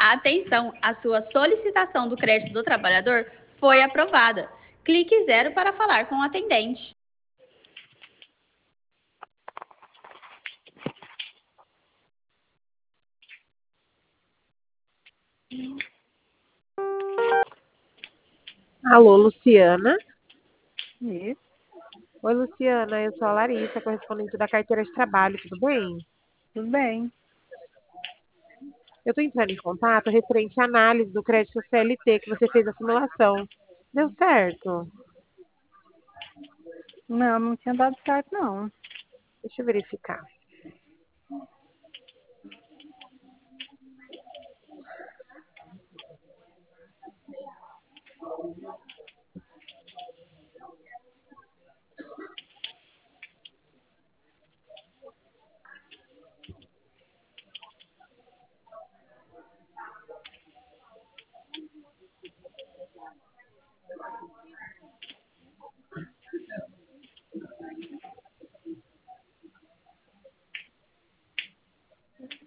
Atenção, a sua solicitação do crédito do trabalhador foi aprovada. Clique 0 para falar com o atendente. Alô, Luciana? Isso, Oi, Luciana, eu sou a Larissa, correspondente da carteira de trabalho, tudo bem? tudo bem. Eu estou entrando em contato referente à análise do crédito CLT que você fez a simulação. Deu certo? Não tinha dado certo, não. Deixa eu verificar.